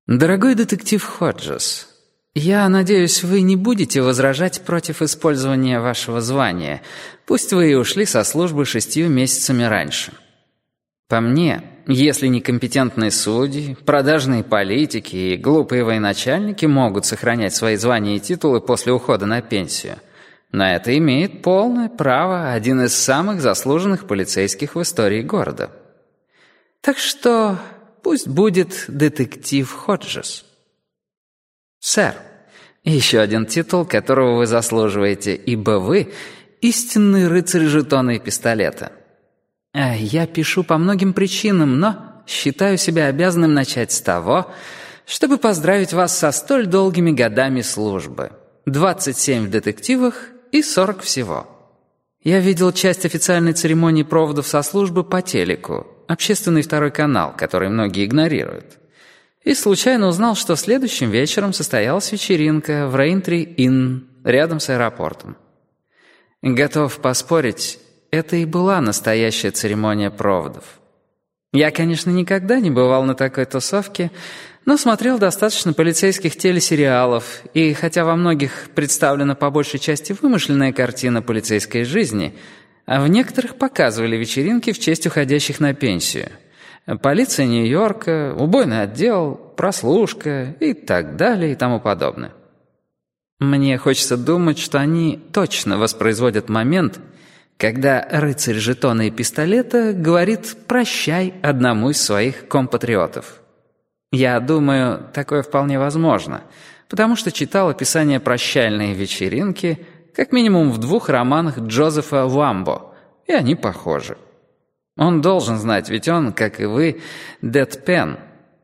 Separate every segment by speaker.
Speaker 1: Дорогой детектив Ходжес, я надеюсь, вы не будете возражать против использования вашего звания, пусть вы и ушли со службы 6 месяцами раньше. По мне, если некомпетентные судьи, продажные политики и глупые военачальники могут сохранять свои звания и титулы после ухода на пенсию, на это имеет полное право один из самых заслуженных полицейских в истории города. Так что пусть будет детектив Ходжес. Сэр, еще один титул, которого вы заслуживаете, ибо вы истинный рыцарь жетона и пистолета. Я пишу по многим причинам, но считаю себя обязанным начать с того, чтобы поздравить вас со столь долгими годами службы. 27 в детективах и 40 всего. Я видел часть официальной церемонии проводов со службы по телеку, общественный второй канал, который многие игнорируют. И случайно узнал, что следующим вечером состоялась вечеринка в Рейнтри-Инн, рядом с аэропортом. Готов поспорить, это и была настоящая церемония проводов. Я, конечно, никогда не бывал на такой тусовке, но смотрел достаточно полицейских телесериалов, и хотя во многих представлена по большей части вымышленная картина полицейской жизни, а в некоторых показывали вечеринки в честь уходящих на пенсию. Полиция Нью-Йорка, убойный отдел, прослушка и так далее и тому подобное. Мне хочется думать, что они точно воспроизводят момент, когда рыцарь жетона и пистолета говорит «прощай» одному из своих компатриотов. Я думаю, такое вполне возможно, потому что читал описание прощальной вечеринки как минимум в 2 романах Джозефа Уамбо, и они похожи. Он должен знать, ведь он, как и вы, дэдпен.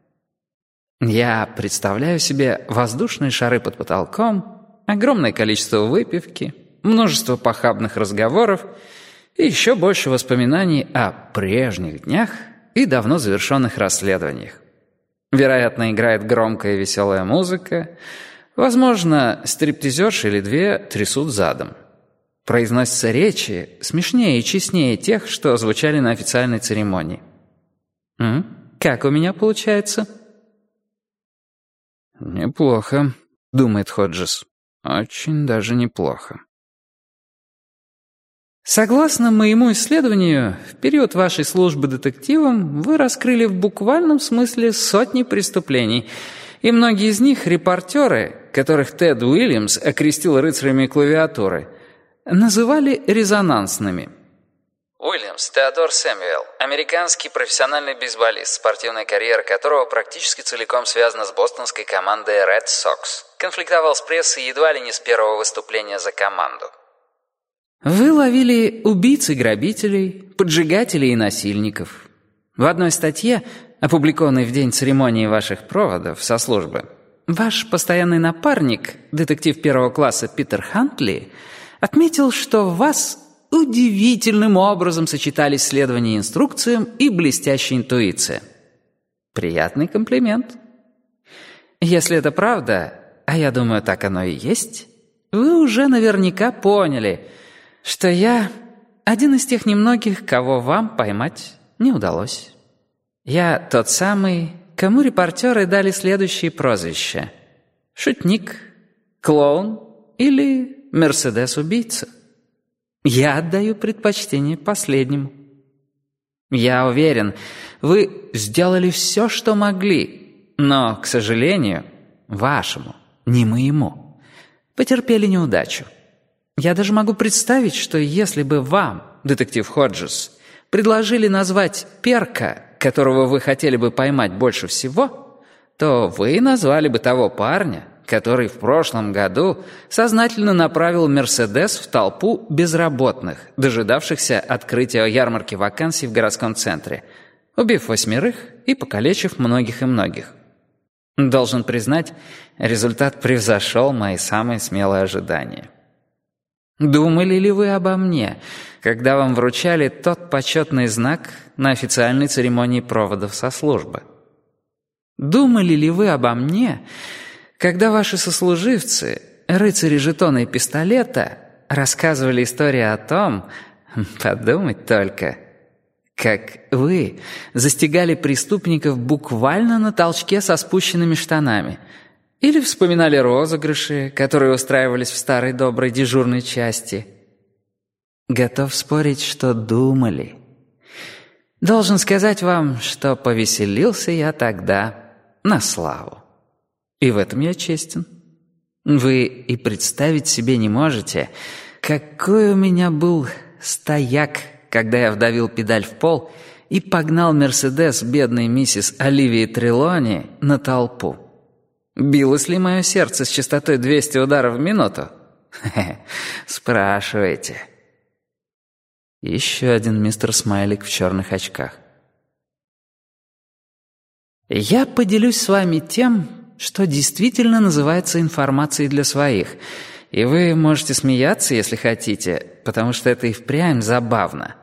Speaker 1: Я представляю себе воздушные шары под потолком, огромное количество выпивки, множество похабных разговоров и еще больше воспоминаний о прежних днях и давно завершенных расследованиях. Вероятно, играет громкая и веселая музыка. Возможно, стриптизерши или 2 трясут задом. Произносятся речи смешнее и честнее тех, что звучали на официальной церемонии. Как у меня получается? «Неплохо», — думает Ходжес. «Очень даже неплохо». Согласно моему исследованию, в период вашей службы детективом вы раскрыли в буквальном смысле сотни преступлений, и многие из них репортеры, которых Тед Уильямс окрестил рыцарями клавиатуры, называли резонансными. Уильямс Теодор Сэмюэл, американский профессиональный бейсболист, спортивная карьера которого практически целиком связана с бостонской командой Red Sox, конфликтовал с прессой едва ли не с первого выступления за команду. Вы ловили убийц и грабителей, поджигателей и насильников. В одной статье, опубликованной в день церемонии ваших проводов со службы, ваш постоянный напарник, детектив 1-го класса Питер Хантли, отметил, что в вас удивительным образом сочетались следование инструкциям и блестящая интуиция. Приятный комплимент. Если это правда, а я думаю, так оно и есть, вы уже наверняка поняли, что я один из тех немногих, кого вам поймать не удалось. Я тот самый, кому репортеры дали следующие прозвища: шутник, клоун или Мерседес-убийца. Я отдаю предпочтение последнему. Я уверен, вы сделали все, что могли, но, к сожалению, вашему, не моему, потерпели неудачу. Я даже могу представить, что если бы вам, детектив Ходжес, предложили назвать перка, которого вы хотели бы поймать больше всего, то вы назвали бы того парня, который в прошлом году сознательно направил «Мерседес» в толпу безработных, дожидавшихся открытия ярмарки вакансий в городском центре, убив 8 и покалечив многих и многих. Должен признать, результат превзошел мои самые смелые ожидания. Думали ли вы обо мне, когда вам вручали тот почетный знак на официальной церемонии проводов со службы? Думали ли вы обо мне, когда ваши сослуживцы, рыцари жетона и пистолета, рассказывали истории о том, подумать только, Как вы застигали преступников буквально на толчке со спущенными штанами. Или вспоминали розыгрыши, которые устраивались в старой доброй дежурной части. Готов спорить, что думали. Должен сказать вам, что повеселился я тогда на славу. И в этом я честен. Вы и представить себе не можете, какой у меня был стояк, когда я вдавил педаль в пол и погнал «Мерседес» бедной миссис Оливии Трелони на толпу. Билось ли мое сердце с частотой 200 ударов в минуту? Спрашивайте. Еще один мистер Смайлик в черных очках. Я поделюсь с вами тем, что действительно называется информацией для своих. И вы можете смеяться, если хотите, потому что это и впрямь забавно.